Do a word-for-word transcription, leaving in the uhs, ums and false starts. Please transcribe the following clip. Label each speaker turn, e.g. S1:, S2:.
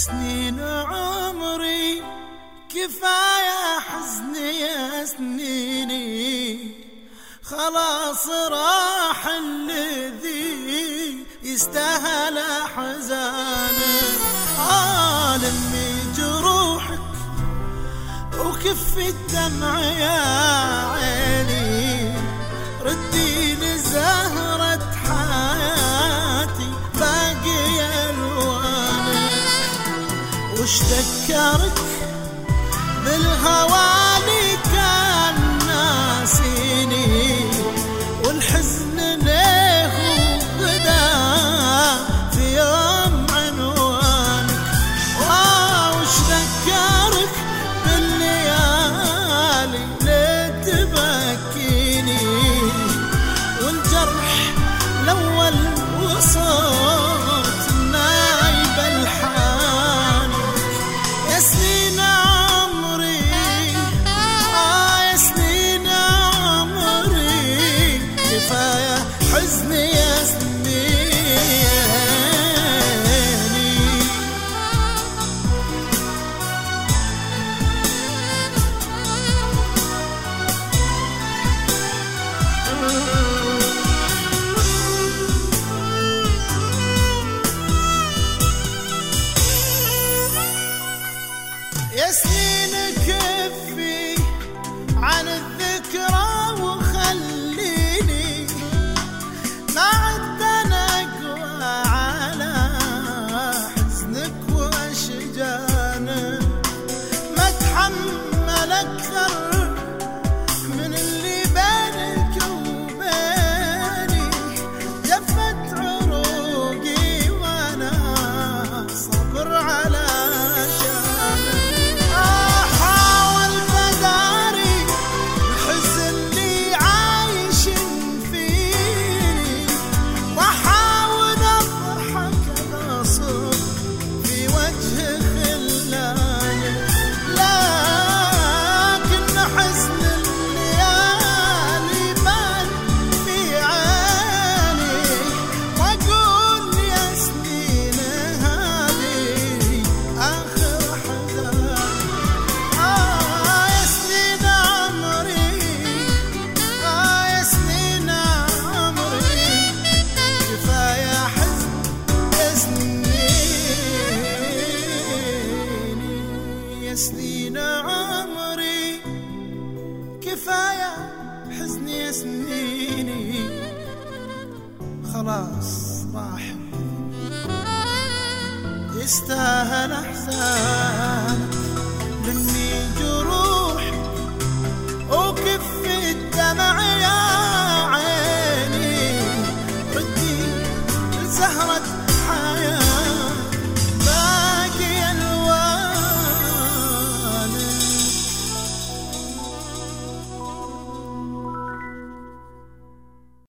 S1: سنين عمري كفاية حزني يا سنيني، خلاص راح الذي يستاهل حزاني. عالمي جروحك وكفي الدمع يا عيني، ردي لزهرة حياتي باقي الواني. وش ذكرك بالهواني كان ناسيني، والحزن ليه غدا في يوم عنوانك. وش ذكرك بالليالي ليه تبكيني، والجرح الاول وصوت نايب الحان. يا سنين عمري آه يا سنين عمري كفاية حزني يا سنيني. يا سنين كفي عن الذكرى وخليني ما عدت انا اقوى على حزنك واشجانك. ما اتحمل اكثر من اللي بينك وبيني، جفت عروقي وانا صبر على سنين عمري كفاية حزني يا سنيني، خلاص راح يستاهل احزان.